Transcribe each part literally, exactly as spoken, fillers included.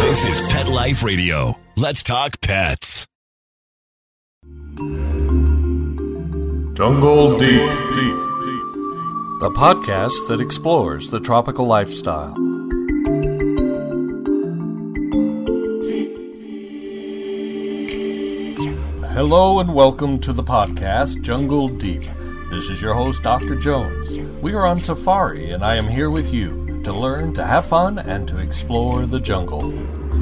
This is Pet Life Radio. Let's talk pets. Jungle Deep, Deep, Deep, the podcast that explores the tropical lifestyle. Hello and welcome to the podcast Jungle Deep. This is your host, Doctor Jones. We are on safari, and I am here with you to learn, to have fun, and to explore the jungle.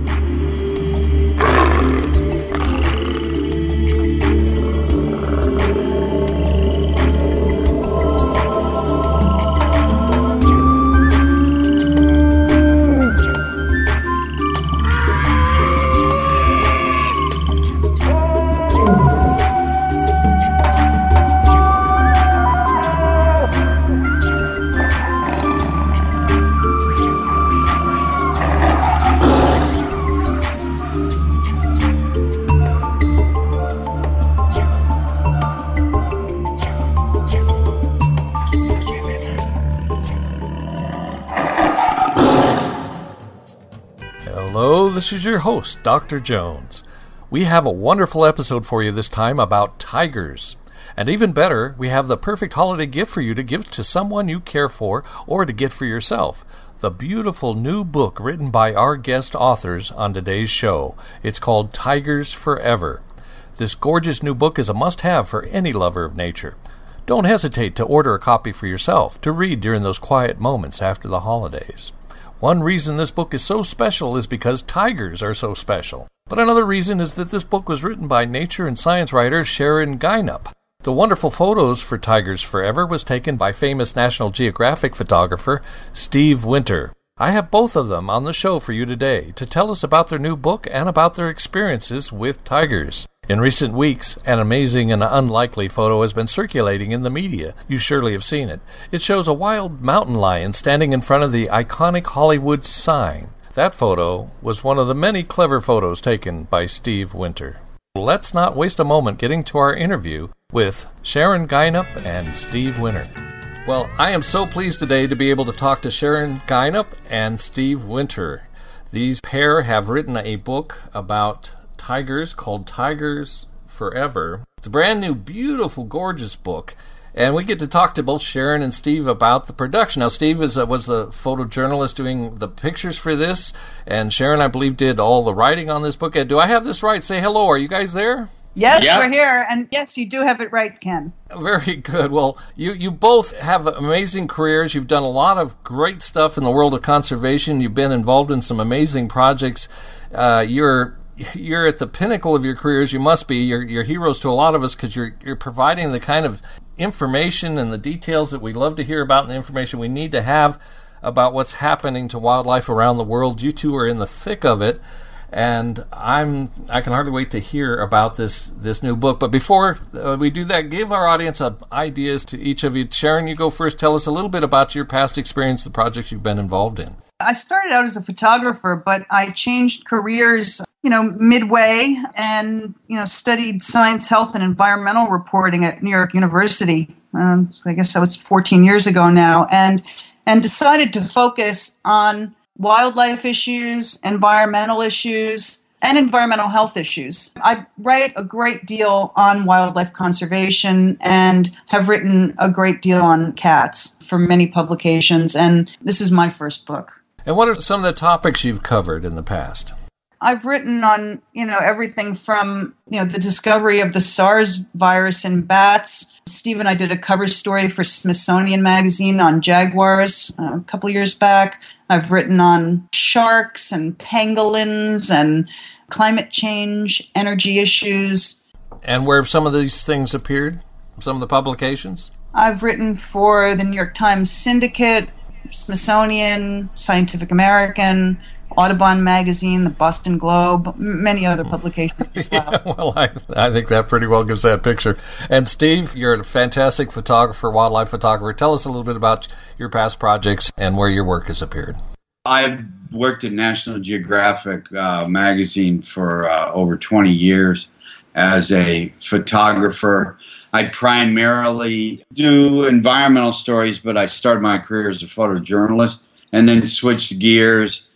This is your host, Doctor Jones. We have a wonderful episode for you this time about tigers. And even better, we have the perfect holiday gift for you to give to someone you care for or to get for yourself. The beautiful new book written by our guest authors on today's show. It's called Tigers Forever. This gorgeous new book is a must-have for any lover of nature. Don't hesitate to order a copy for yourself to read during those quiet moments after the holidays. One reason this book is so special is because tigers are so special. But another reason is that this book was written by nature and science writer Sharon Geinup. The wonderful photos for Tigers Forever was taken by famous National Geographic photographer Steve Winter. I have both of them on the show for you today to tell us about their new book and about their experiences with tigers. In recent weeks, an amazing and unlikely photo has been circulating in the media. You surely have seen it. It shows a wild mountain lion standing in front of the iconic Hollywood sign. That photo was one of the many clever photos taken by Steve Winter. Let's not waste a moment getting to our interview with Sharon Geinup and Steve Winter. Well, I am so pleased today to be able to talk to Sharon Geinup and Steve Winter. These pair have written a book about tigers called Tigers Forever. It's a brand new, beautiful, gorgeous book, and we get to talk to both Sharon and Steve about the production. Now, Steve is a, was a photojournalist doing the pictures for this, and Sharon, I believe, did all the writing on this book. Do I have this right? Say hello. Are you guys there? Yes, yeah. We're here, and yes, you do have it right, Ken. Very good. Well, you, you both have amazing careers. You've done a lot of great stuff in the world of conservation. You've been involved in some amazing projects. Uh, you're You're at the pinnacle of your careers. You must be. You're, you're heroes to a lot of us because you're you're providing the kind of information and the details that we love to hear about and the information we need to have about what's happening to wildlife around the world. You two are in the thick of it, and I'm I can hardly wait to hear about this this new book. But before uh, we do that, give our audience uh, ideas to each of you. Sharon, you go first. Tell us a little bit about your past experience, the projects you've been involved in. I started out as a photographer, but I changed careers, you know, midway and, you know, studied science, health, and environmental reporting at New York University. Um, so I guess that was fourteen years ago now, and and decided to focus on wildlife issues, environmental issues, and environmental health issues. I write a great deal on wildlife conservation and have written a great deal on cats for many publications, and this is my first book. And what are some of the topics you've covered in the past? I've written on, you know, everything from, you know, the discovery of the SARS virus in bats. Steve and I did a cover story for Smithsonian Magazine on jaguars uh, a couple years back. I've written on sharks and pangolins and climate change, energy issues. And where have some of these things appeared? Some of the publications? I've written for the New York Times Syndicate, Smithsonian, Scientific American, Audubon Magazine, the Boston Globe, m- many other publications as well. Yeah, well, I, I think that pretty well gives that picture. And Steve, you're a fantastic photographer, wildlife photographer. Tell us a little bit about your past projects and where your work has appeared. I've worked at National Geographic uh, magazine for uh, over twenty years as a photographer. I primarily do environmental stories, but I started my career as a photojournalist and then switched gears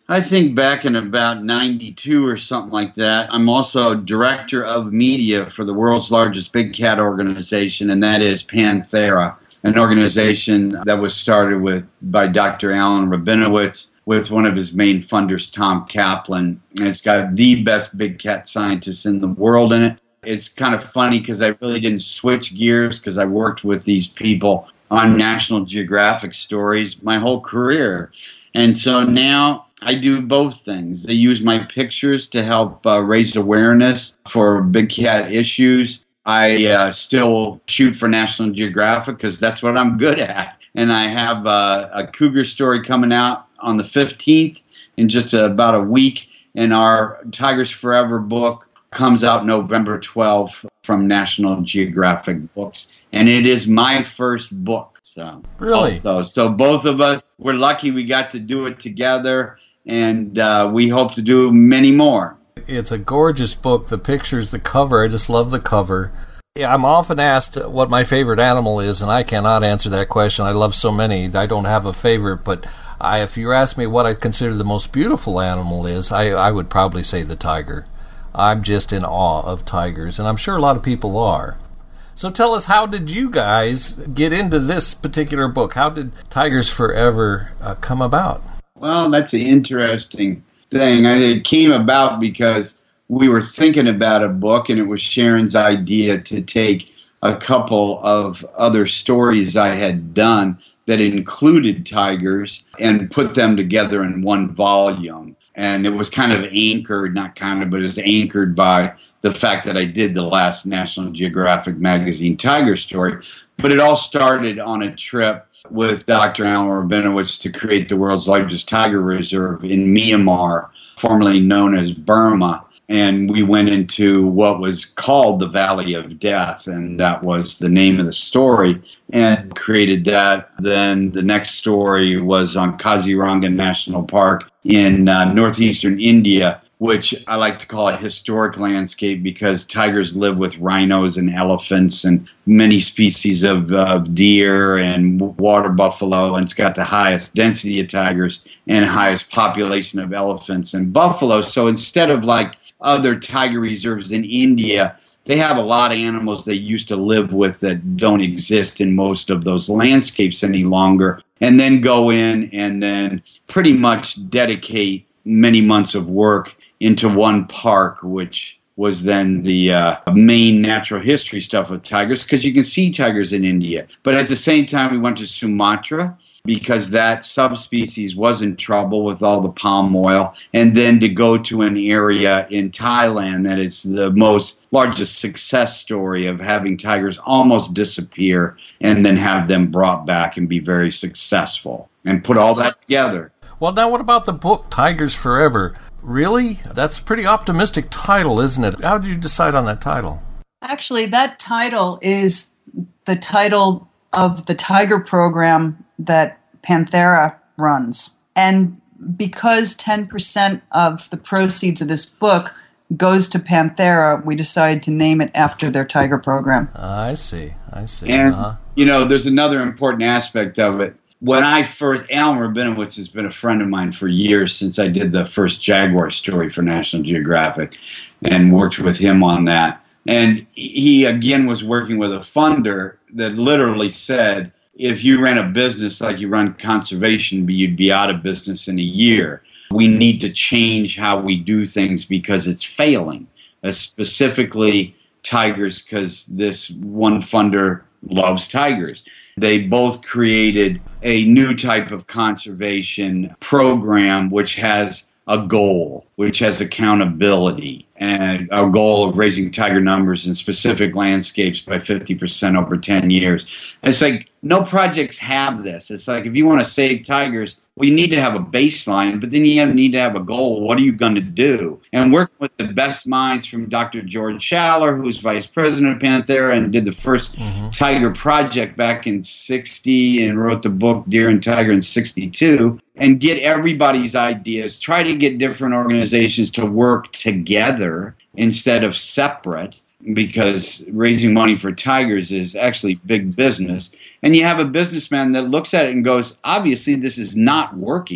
I think back in about ninety-two or something like that. I'm also director of media for the world's largest big cat organization, and that is Panthera, an organization that was started with by Doctor Alan Rabinowitz with one of his main funders, Tom Kaplan. And it's got the best big cat scientists in the world in it. It's kind of funny because I really didn't switch gears because I worked with these people on National Geographic stories my whole career. And so now I do both things. They use my pictures to help uh, raise awareness for big cat issues. I uh, still shoot for National Geographic because that's what I'm good at. And I have uh, a cougar story coming out on the fifteenth in just about a week. And our Tigers Forever book comes out November twelfth from National Geographic Books. And it is my first book. So Really? Also, so both of us, we're lucky we got to do it together. And uh, we hope to do many more. It's a gorgeous book. The pictures, the cover, I just love the cover. Yeah, I'm often asked what my favorite animal is, and I cannot answer that question. I love so many. I don't have a favorite, but I, if you ask me what I consider the most beautiful animal is, I, I would probably say the tiger. I'm just in awe of tigers, and I'm sure a lot of people are. So tell us, how did you guys get into this particular book? How did Tigers Forever uh, come about? Well, that's an interesting thing. I, it came about because we were thinking about a book, and it was Sharon's idea to take a couple of other stories I had done that included tigers and put them together in one volume. And it was kind of anchored, not kind of, but it was anchored by the fact that I did the last National Geographic magazine tiger story. But it all started on a trip with Doctor Alan Rabinowitz to create the world's largest tiger reserve in Myanmar, formerly known as Burma. And we went into what was called the Valley of Death, and that was the name of the story, and created that. Then the next story was on Kaziranga National Park in uh, northeastern India, which I like to call a historic landscape because tigers live with rhinos and elephants and many species of uh, deer and water buffalo, and it's got the highest density of tigers and highest population of elephants and buffalo. So instead of like other tiger reserves in India, they have a lot of animals they used to live with that don't exist in most of those landscapes any longer, and then go in and then pretty much dedicate many months of work into one park, which was then the uh, main natural history stuff with tigers, because you can see tigers in India. But at the same time, we went to Sumatra because that subspecies was in trouble with all the palm oil, and then to go to an area in Thailand that is the most largest success story of having tigers almost disappear and then have them brought back and be very successful, and put all that together. Well, now what about the book, Tigers Forever? Really? That's a pretty optimistic title, isn't it? How did you decide on that title? Actually, that title is the title of the tiger program that Panthera runs. And because ten percent of the proceeds of this book goes to Panthera, we decided to name it after their tiger program. I see. I see. And, uh-huh. you know, there's another important aspect of it. When I first, Alan Rabinowitz has been a friend of mine for years since I did the first Jaguar story for National Geographic and worked with him on that. And he, again, was working with a funder that literally said, if you ran a business like you run conservation, you'd be out of business in a year. We need to change how we do things because it's failing, uh, specifically tigers, because this one funder loves tigers. They both created a new type of conservation program which has a goal, which has accountability, and a goal of raising tiger numbers in specific landscapes by fifty percent over ten years. And it's like, no projects have this. It's like, if you want to save tigers, well, you need to have a baseline, but then you need to have a goal. What are you going to do? And working with the best minds from Doctor George Schaller, who's vice president of Panthera and did the first mm-hmm. tiger project back in sixty and wrote the book Deer and Tiger in sixty-two, and get everybody's ideas, try to get different organizations to work together instead of separate, because raising money for tigers is actually big business. And you have a businessman that looks at it and goes, obviously this is not working.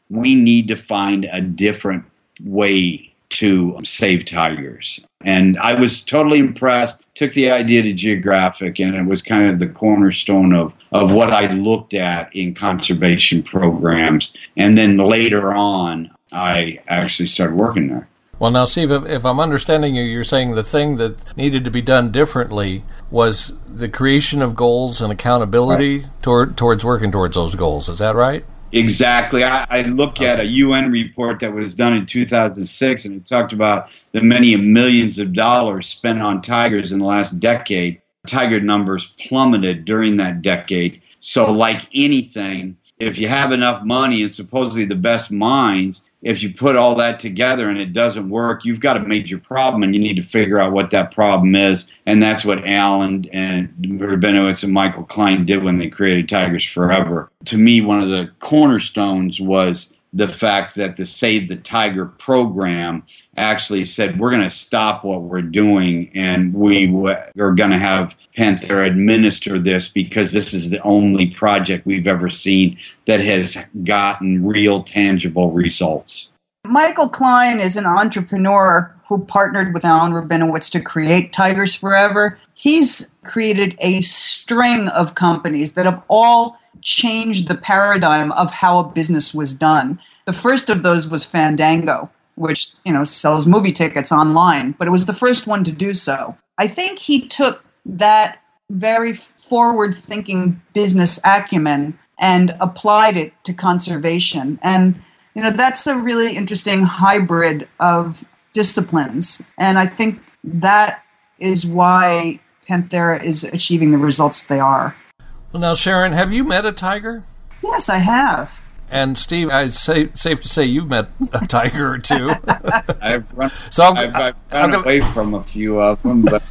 we need to find a different way to save tigers. And I was totally impressed, took the idea to Geographic, and it was kind of the cornerstone of, of what I looked at in conservation programs. And then later on, I actually started working there. Well, now, Steve, if, if I'm understanding you, you're saying the thing that needed to be done differently was the creation of goals and accountability right. toward, towards working towards those goals. Is that right? Exactly. I, I look at a U N report that was done in two thousand six, and it talked about the many millions of dollars spent on tigers in the last decade. Tiger numbers plummeted during that decade. So like anything, if you have enough money and supposedly the best minds, if you put all that together and it doesn't work, you've got a major problem, and you need to figure out what that problem is. And that's what Alan and Rabinowitz and Michael Klein did when they created Tigers Forever. To me, one of the cornerstones was the fact that the Save the Tiger program actually said, we're going to stop what we're doing, and we w- are going to have Panthera administer this, because this is the only project we've ever seen that has gotten real tangible results. Michael Klein is an entrepreneur who partnered with Alan Rabinowitz to create Tigers Forever. He's created a string of companies that have all changed the paradigm of how a business was done. The first of those was Fandango, which, you know, sells movie tickets online, but it was the first one to do so. I think he took that very forward-thinking business acumen and applied it to conservation. And, you know, that's a really interesting hybrid of disciplines. And I think that is why Panthera is achieving the results they are. Well, now, Sharon, have you met a tiger? Yes, I have. And Steve, I'd say safe to say you've met a tiger or two. I've run, so I'm, I've, I've run gonna, away from a few of them, but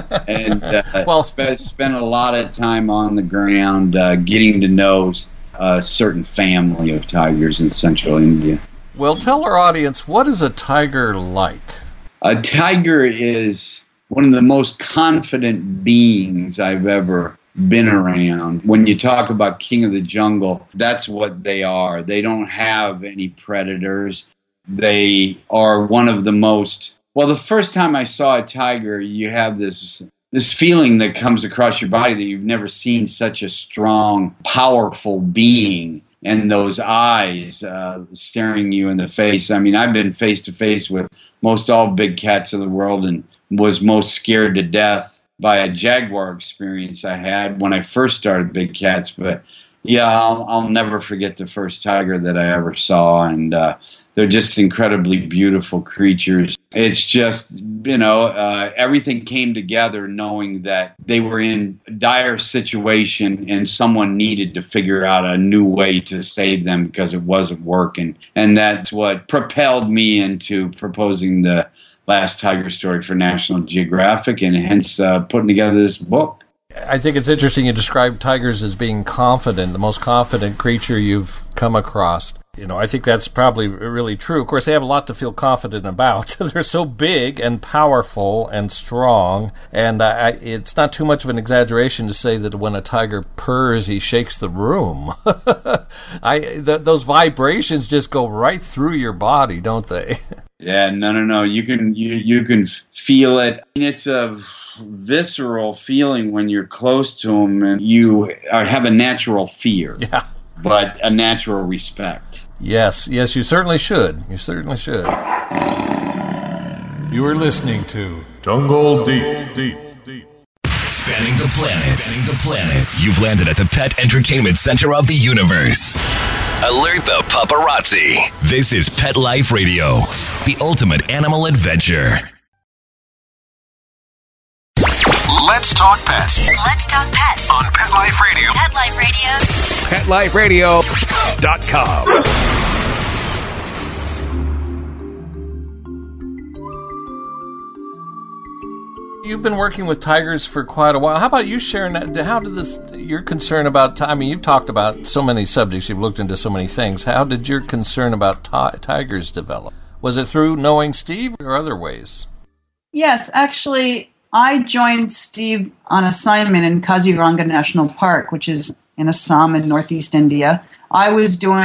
and uh, well, spent, spent a lot of time on the ground uh, getting to know a certain family of tigers in central India. Well, tell our audience, what is a tiger like? A tiger is one of the most confident beings I've ever been around. When you talk about King of the Jungle, that's what they are. They don't have any predators. They are one of the most, well, the first time I saw a tiger, you have this this feeling that comes across your body that you've never seen such a strong, powerful being, and those eyes uh, staring you in the face. I mean, I've been face to face with most all big cats in the world and was most scared to death by a jaguar experience I had when I first started big cats. But yeah, I'll, I'll never forget the first tiger that I ever saw. And uh, they're just incredibly beautiful creatures. It's just, you know, uh, everything came together knowing that they were in a dire situation and someone needed to figure out a new way to save them because it wasn't working. And that's what propelled me into proposing the Last Tiger Story for National Geographic, and hence uh, putting together this book. I think it's interesting you describe tigers as being confident, the most confident creature you've come across. You know, I think that's probably really true. Of course, they have a lot to feel confident about. They're so big and powerful and strong, and I, it's not too much of an exaggeration to say that when a tiger purrs, he shakes the room. I th- those vibrations just go right through your body, don't they? Yeah, no, no, no. You can you you can feel it. It's a visceral feeling when you're close to them, and you have a natural fear. Yeah. But a natural respect. Yes, yes, you certainly should. You certainly should. You are listening to Jungle Deep. Deep. Spanning the planet. Spanning the planet. You've landed at the pet entertainment center of the universe. Alert the paparazzi. This is Pet Life Radio, the ultimate animal adventure. Let's talk pets. Let's talk pets On Pet Life Radio. Pet Life Radio. Pet Life Radio dot com. You've been working with tigers for quite a while. How about you, Sharon? How did this, your concern about, I mean, you've talked about so many subjects, you've looked into so many things. How did your concern about t- tigers develop? Was it through knowing Steve or other ways? Yes, actually, I joined Steve on assignment in Kaziranga National Park, which is in Assam in northeast India. I was doing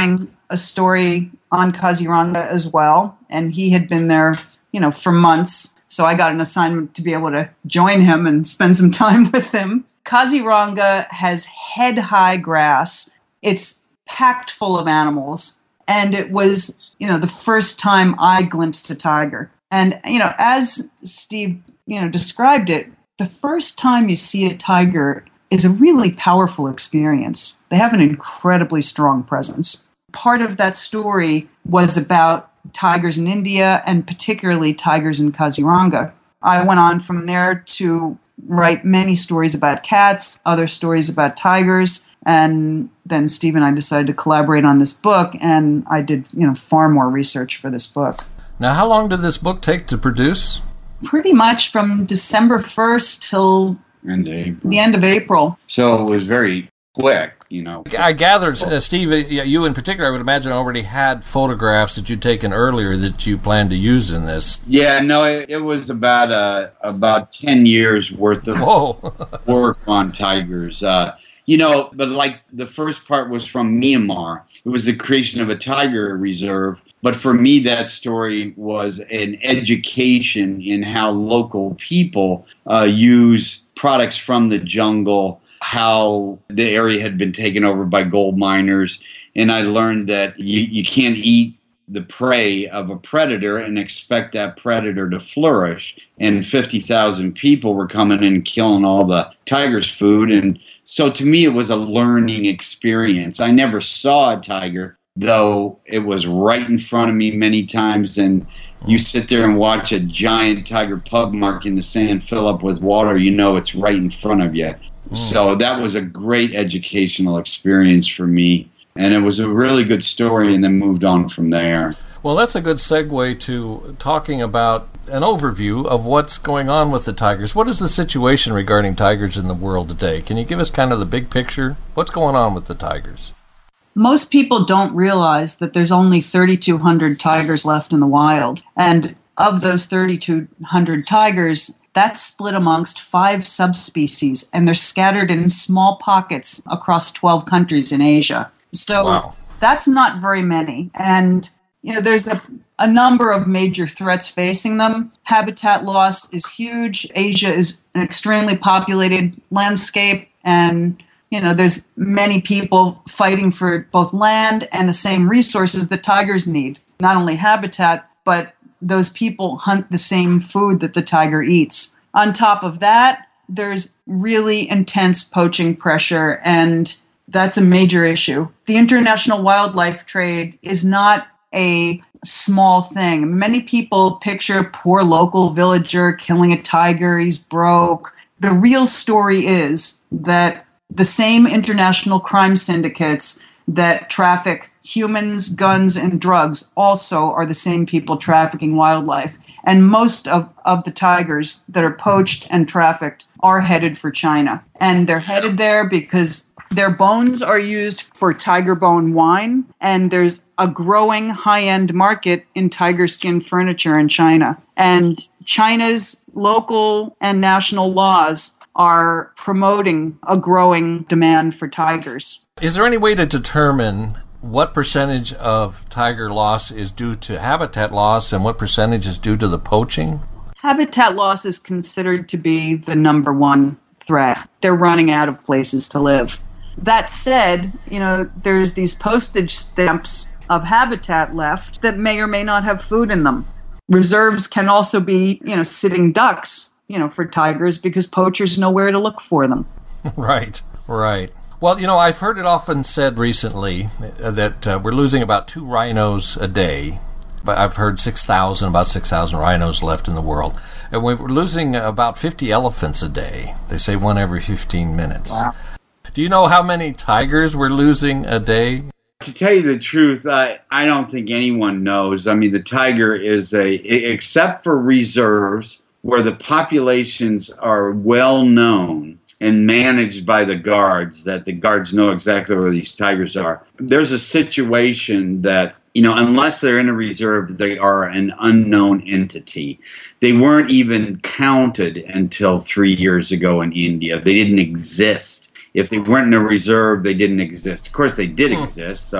a story on Kaziranga as well, and he had been there, you know, for months. So I got an assignment to be able to join him and spend some time with him. Kaziranga has head-high grass. It's packed full of animals. And it was, you know, the first time I glimpsed a tiger. And, you know, as Steve, you know, described it, the first time you see a tiger is a really powerful experience. They have an incredibly strong presence. Part of that story was about tigers in India and particularly tigers in Kaziranga. I went on from there to write many stories about cats, other stories about tigers, and then Steve and I decided to collaborate on this book, and I did, you know, far more research for this book. Now, how long did this book take to produce? Pretty much from December first till End of April. the end of April. So it was very quick, you know. I gathered, uh, Steve, uh, you in particular, I would imagine already had photographs that you'd taken earlier that you planned to use in this. Yeah, no, it, it was about uh, about ten years worth of Whoa. work on tigers. Uh, you know, but like the first part was from Myanmar. It was the creation of a tiger reserve. But for me, that story was an education in how local people uh, use products from the jungle, how the area had been taken over by gold miners. And I learned that you, you can't eat the prey of a predator and expect that predator to flourish. And fifty thousand people were coming in and killing all the tiger's food. And so to me, it was a learning experience. I never saw a tiger, though it was right in front of me many times. And you sit there and watch a giant tiger pug mark in the sand fill up with water, you know it's right in front of you. Mm. So that was a great educational experience for me. And it was a really good story, and then moved on from there. Well, that's a good segue to talking about an overview of what's going on with the tigers. What is the situation regarding tigers in the world today? Can you give us kind of the big picture? What's going on with the tigers? Most people don't realize that there's only thirty-two hundred tigers left in the wild. And of those thirty-two hundred tigers, that's split amongst five subspecies, and they're scattered in small pockets across twelve countries in Asia. So wow. That's not very many. And, you know, there's a, a number of major threats facing them. Habitat loss is huge. Asia is an extremely populated landscape, and you know, there's many people fighting for both land and the same resources that tigers need. Not only habitat, but those people hunt the same food that the tiger eats. On top of that, there's really intense poaching pressure, and that's a major issue. The international wildlife trade is not a small thing. Many people picture a poor local villager killing a tiger, he's broke. The real story is that the same international crime syndicates that traffic humans, guns, and drugs also are the same people trafficking wildlife. And most of, of the tigers that are poached and trafficked are headed for China. And they're headed there because their bones are used for tiger bone wine, and there's a growing high-end market in tiger skin furniture in China. And China's local and national laws are promoting a growing demand for tigers. Is there any way to determine what percentage of tiger loss is due to habitat loss and what percentage is due to the poaching? Habitat loss is considered to be the number one threat. They're running out of places to live. That said, you know, there's these postage stamps of habitat left that may or may not have food in them. Reserves can also be, you know, sitting ducks, you know, for tigers because poachers know where to look for them. Right, right. Well, you know, I've heard it often said recently that uh, we're losing about two rhinos a day. But I've heard six thousand, about six thousand rhinos left in the world. And we're losing about fifty elephants a day. They say one every fifteen minutes. Wow. Do you know how many tigers we're losing a day? To tell you the truth, I, I don't think anyone knows. I mean, the tiger is a, except for reserves where the populations are well known and managed by the guards, that the guards know exactly where these tigers are. There's a situation that, you know, unless they're in a reserve, they are an unknown entity. They weren't even counted until three years ago in India. They didn't exist. If they weren't in a reserve, they didn't exist. Of course, they did exist, so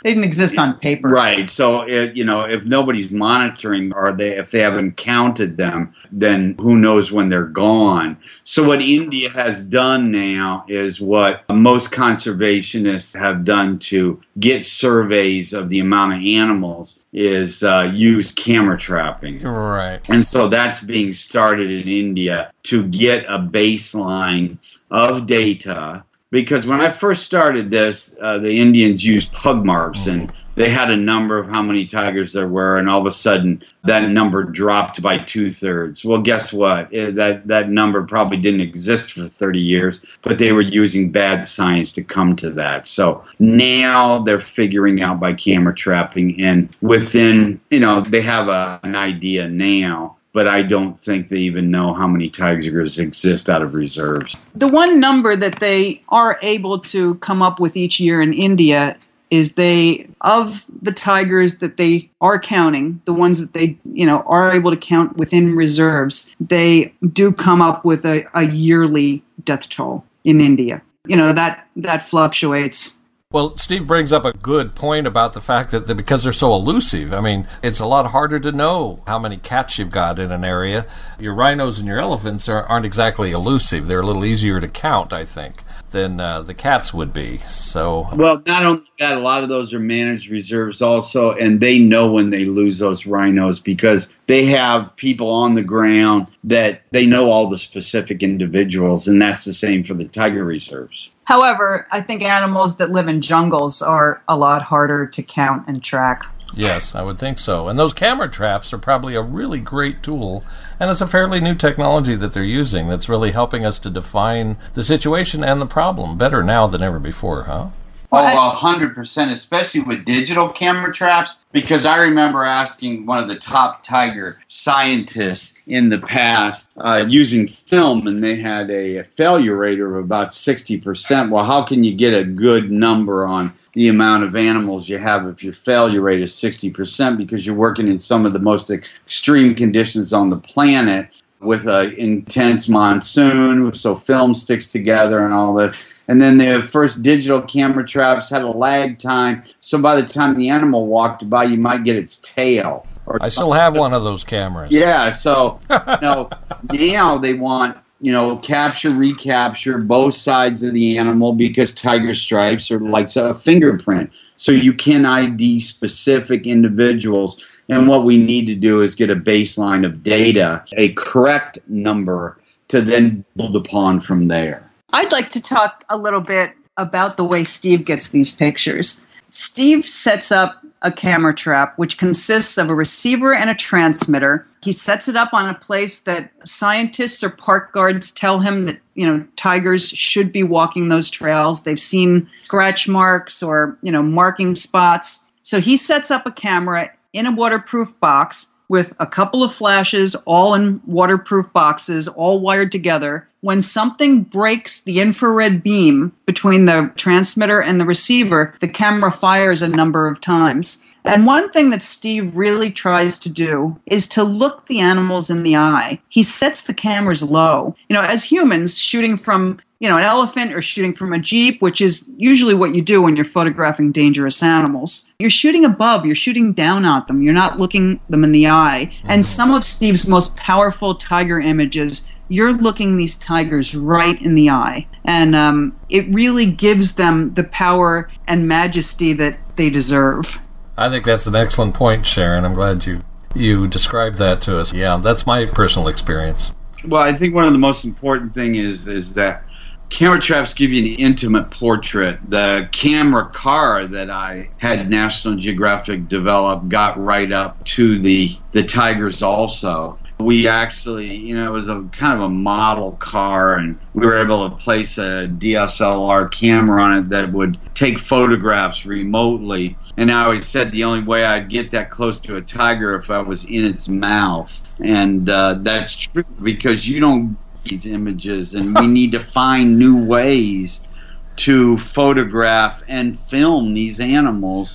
They didn't exist on paper. Right. So, it, you know, if nobody's monitoring or they if they haven't counted them, then who knows when they're gone. So what India has done now is what most conservationists have done to get surveys of the amount of animals is uh, use camera trapping. Right. And so that's being started in India to get a baseline of data. Because when I first started this, uh, the Indians used pug marks, and they had a number of how many tigers there were, and all of a sudden that number dropped by two-thirds. Well, guess what? It, that, that number probably didn't exist for thirty years, but they were using bad science to come to that. So now they're figuring out by camera trapping, and within, you know, they have a, an idea now. But I don't think they even know how many tigers exist out of reserves. The one number that they are able to come up with each year in India is they, of the tigers that they are counting, the ones that they, you know, are able to count within reserves, they do come up with a, a yearly death toll in India. You know, that, that fluctuates. Well, Steve brings up a good point about the fact that because they're so elusive, I mean, it's a lot harder to know how many cats you've got in an area. Your rhinos and your elephants are, aren't exactly elusive. They're a little easier to count, I think, than uh, the cats would be. So, well, not only that, a lot of those are managed reserves also, and they know when they lose those rhinos because they have people on the ground that they know all the specific individuals, and that's the same for the tiger reserves. However, I think animals that live in jungles are a lot harder to count and track. Yes, I would think so. And those camera traps are probably a really great tool, and it's a fairly new technology that they're using that's really helping us to define the situation and the problem better now than ever before, huh? Oh, one hundred percent, especially with digital camera traps, because I remember asking one of the top tiger scientists in the past uh, using film, and they had a failure rate of about sixty percent. Well, how can you get a good number on the amount of animals you have if your failure rate is sixty percent? Because you're working in some of the most extreme conditions on the planet with an intense monsoon, so film sticks together and all this. And then the first digital camera traps had a lag time, so by the time the animal walked by, you might get its tail. Or I still have one of those cameras. Yeah, so you know, now they want, you know, capture, recapture both sides of the animal because tiger stripes are like a fingerprint. So you can I D specific individuals. And what we need to do is get a baseline of data, a correct number, to then build upon from there. I'd like to talk a little bit about the way Steve gets these pictures. Steve sets up a camera trap, which consists of a receiver and a transmitter. He sets it up on a place that scientists or park guards tell him that, you know, tigers should be walking those trails. They've seen scratch marks or, you know, marking spots. So he sets up a camera in a waterproof box with a couple of flashes, all in waterproof boxes, all wired together. When something breaks the infrared beam between the transmitter and the receiver, the camera fires a number of times. And one thing that Steve really tries to do is to look the animals in the eye. He sets the cameras low. You know, as humans, shooting from, you know, an elephant or shooting from a Jeep, which is usually what you do when you're photographing dangerous animals, you're shooting above, you're shooting down at them, you're not looking them in the eye. And some of Steve's most powerful tiger images, you're looking these tigers right in the eye. And um, it really gives them the power and majesty that they deserve. I think that's an excellent point, Sharon. I'm glad you you described that to us. Yeah, that's my personal experience. Well, I think one of the most important thing is is that camera traps give you an intimate portrait. The camera car that I had National Geographic develop got right up to the the tigers also. We actually, you know, it was a kind of a model car, and we were able to place a D S L R camera on it that would take photographs remotely. And I always said the only way I'd get that close to a tiger if I was in its mouth. And uh, that's true, because you don't get these images, and we need to find new ways to photograph and film these animals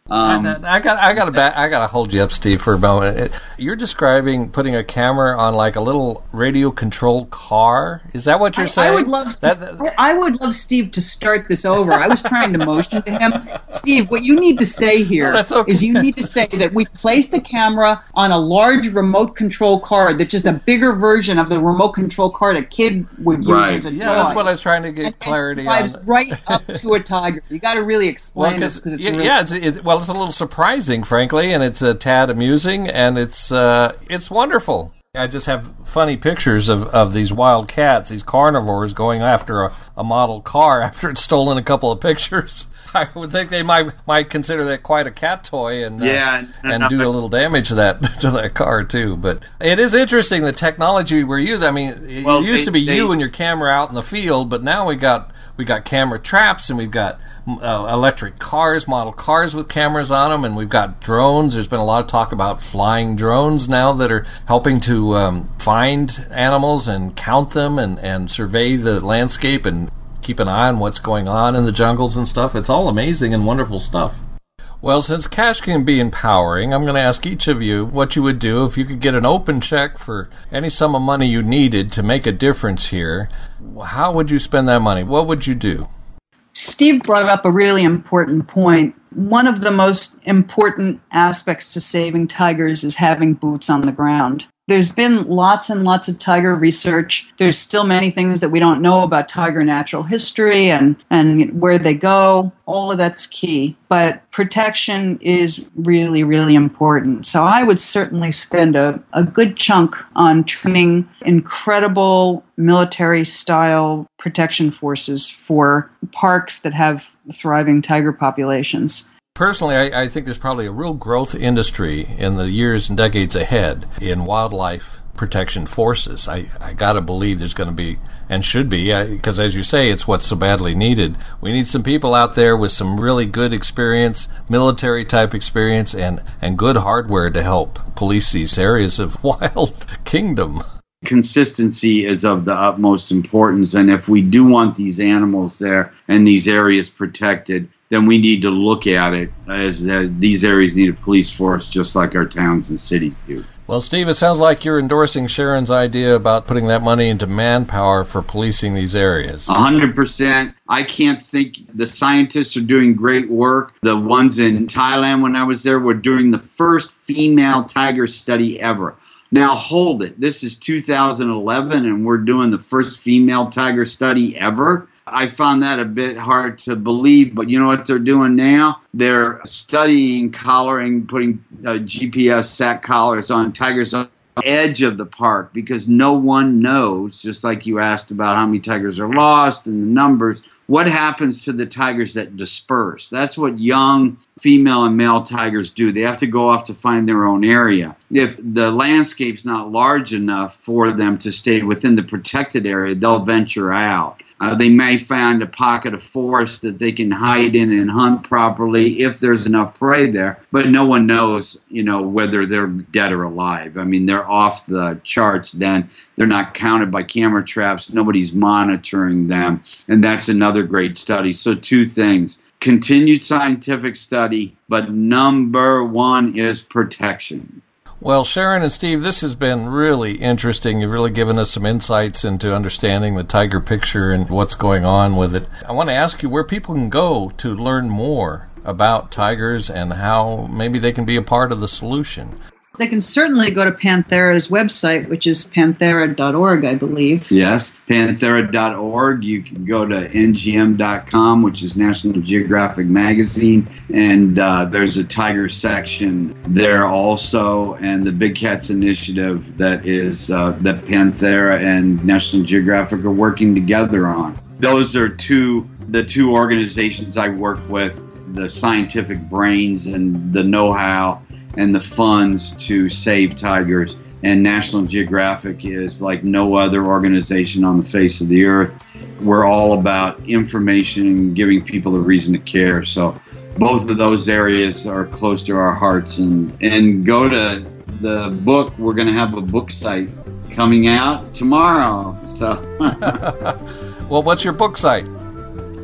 Um, I, I got, I got to, back, I got to hold you up, Steve, for a moment. It, you're describing putting a camera on like a little radio-controlled car. Is that what you're I, saying? I would love, to, that, that, I, I would love Steve to start this over. I was trying to motion to him, Steve. What you need to say here That's okay. is you need to say that we placed a camera on a large remote control car that's just a bigger version of the remote control car a kid would use Right. as a yeah, toy. that's what I was trying to get And- and clarity drives on. right up to a tiger. You got to really explain Well, this because it's yeah, really yeah, it's, it's well, it's a little surprising, frankly, and it's a tad amusing, and it's uh, it's wonderful. I just have funny pictures of, of these wild cats, these carnivores going after a, a model car after it's stolen a couple of pictures. I would think they might might consider that quite a cat toy, and uh, Yeah, and, and- do a little damage to that to that car too. But it is interesting the technology we're using. I mean, it Well, used they- to be they- you and your camera out in the field, but now we got we got camera traps, and we've got uh, electric cars, model cars with cameras on them, and we've got drones. There's been a lot of talk about flying drones now that are helping to um, find animals and count them and, and survey the landscape and keep an eye on what's going on in the jungles and stuff. It's all amazing and wonderful stuff. Well, since cash can be empowering, I'm going to ask each of you what you would do if you could get an open check for any sum of money you needed to make a difference here. How would you spend that money? What would you do? Steve brought up a really important point. One of the most important aspects to saving tigers is having boots on the ground. There's been lots and lots of tiger research. There's still many things that we don't know about tiger natural history and, and where they go. All of that's key. But protection is really, really important. So I would certainly spend a, a good chunk on training incredible military-style protection forces for parks that have thriving tiger populations. Personally, I, I think there's probably a real growth industry in the years and decades ahead in wildlife protection forces. I, I got to believe there's going to be, and should be, because as you say, it's what's so badly needed. We need some people out there with some really good experience, military-type experience, and, and good hardware to help police these areas of wild kingdom. Consistency is of the utmost importance, and if we do want these animals there and these areas protected, then we need to look at it as uh, these areas need a police force just like our towns and cities do. Well, Steve, it sounds like you're endorsing Sharon's idea about putting that money into manpower for policing these areas. A hundred percent. I can't think, the scientists are doing great work. The ones in Thailand when I was there were doing the first female tiger study ever. Now, hold it. This is two thousand eleven, and we're doing the first female tiger study ever. I found that a bit hard to believe, but you know what they're doing now? They're studying collaring, putting uh, G P S sat collars on tigers on the edge of the park because no one knows, just like you asked about how many tigers are lost and the numbers, what happens to the tigers that disperse. That's what young female and male tigers do. They have to go off to find their own area. If the landscape's not large enough for them to stay within the protected area, they'll venture out. Uh, they may find a pocket of forest that they can hide in and hunt properly if there's enough prey there. But no one knows, you know, whether they're dead or alive. I mean, they're off the charts then. They're not counted by camera traps. Nobody's monitoring them. And that's another great study. So two things. Continued scientific study, but number one is protection. Well, Sharon and Steve, this has been really interesting. You've really given us some insights into understanding the tiger picture and what's going on with it. I want to ask you where people can go to learn more about tigers and how maybe they can be a part of the solution. They can certainly go to Panthera's website, which is panthera dot org, I believe. Yes, panthera dot org. You can go to N G M dot com, which is National Geographic Magazine, and uh, there's a tiger section there also, and the Big Cats Initiative that is uh, that Panthera and National Geographic are working together on. Those are two the two organizations I work with, the scientific brains and the know-how and the funds to save tigers. And National Geographic is like no other organization on the face of the earth. We're all about information and giving people a reason to care. So both of those areas are close to our hearts. And, and go to the book. We're going to have a book site coming out tomorrow. So, Well, what's your book site?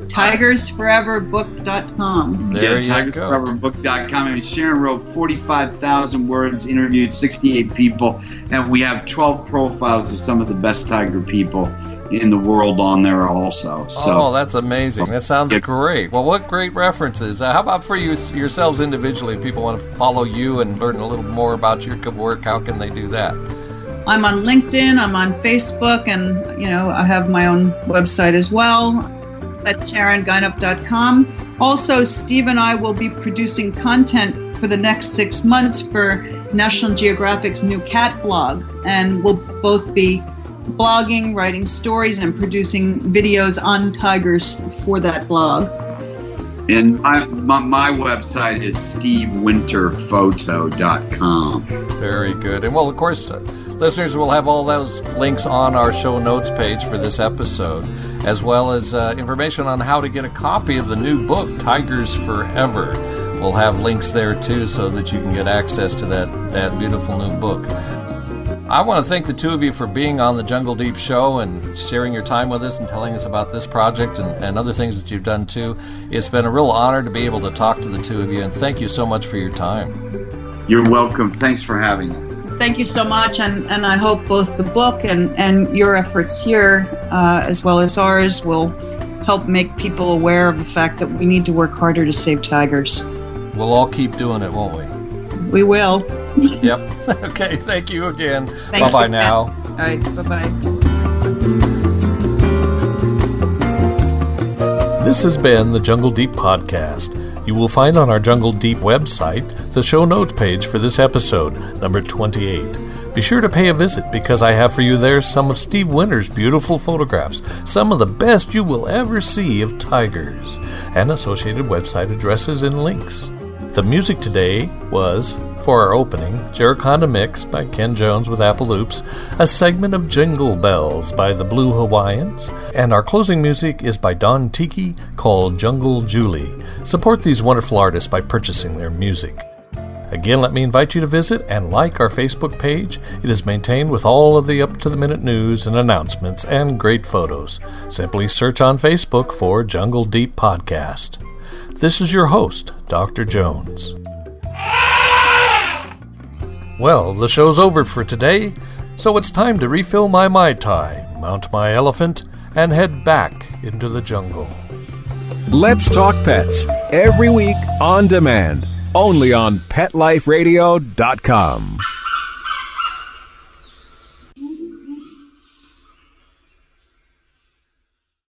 tigers forever book dot com. There yeah, you go. tigers forever book dot com. I mean, Sharon wrote forty-five thousand words, interviewed sixty-eight people, and we have twelve profiles of some of the best tiger people in the world on there also. So, oh, that's amazing. That sounds great. Well, what great references. Uh, how about for you yourselves individually? If people want to follow you and learn a little more about your work, how can they do that? I'm on LinkedIn, I'm on Facebook, and, you know, I have my own website as well. That's sharon guinup dot com. Also, Steve and I will be producing content for the next six months for National Geographic's new cat blog, and we'll both be blogging, writing stories, and producing videos on tigers for that blog. And my, my, my website is steve winter photo dot com. Very good. And well, of course, uh, listeners will have all those links on our show notes page for this episode, as well as uh, information on how to get a copy of the new book, Tigers Forever. We'll have links there too so that you can get access to that, that beautiful new book. I want to thank the two of you for being on the Jungle Deep Show and sharing your time with us and telling us about this project and, and other things that you've done too. It's been a real honor to be able to talk to the two of you, and thank you so much for your time. You're welcome. Thanks for having us. Thank you so much, and, and I hope both the book and, and your efforts here, uh, as well as ours, will help make people aware of the fact that we need to work harder to save tigers. We'll all keep doing it, won't we? We will. Yep. Okay, thank you again. Thank Bye-bye you. now. All right, bye-bye. This has been the Jungle Deep Podcast. You will find on our Jungle Deep website the show notes page for this episode, number twenty-eight. Be sure to pay a visit because I have for you there some of Steve Winter's beautiful photographs, some of the best you will ever see of tigers, and associated website addresses and links. The music today was, for our opening, Jericonda Mix by Ken Jones with Apple Loops, a segment of Jingle Bells by the Blue Hawaiians, and our closing music is by Don Tiki called Jungle Julie. Support these wonderful artists by purchasing their music. Again, let me invite you to visit and like our Facebook page. It is maintained with all of the up-to-the-minute news and announcements and great photos. Simply search on Facebook for Jungle Deep Podcast. This is your host, Doctor Jones. Well, the show's over for today, so it's time to refill my Mai Tai, mount my elephant, and head back into the jungle. Let's Talk Pets, every week on demand, only on pet life radio dot com.